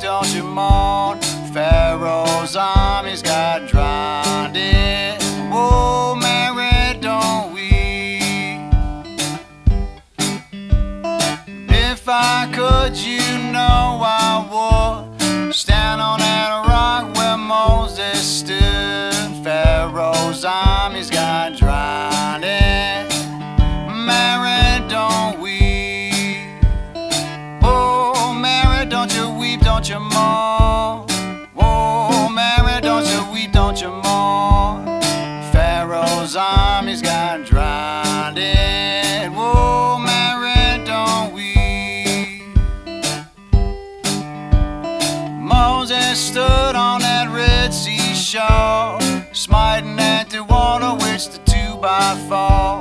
don't you mourn. Pharaoh's armies got drowned in. Oh, Mary, don't weep. If I could, you know I would stand on that rock where Moses stood. Pharaoh's armies got drowned in. Mary, don't weep. Oh, Mary, don't you weep, don't you mourn. Oh, Mary, don't you weep, don't you mourn. Pharaoh's armies got drowned in. Oh, Mary, don't weep. Moses stood on that Red Sea shore, smiting at the water which the 2x4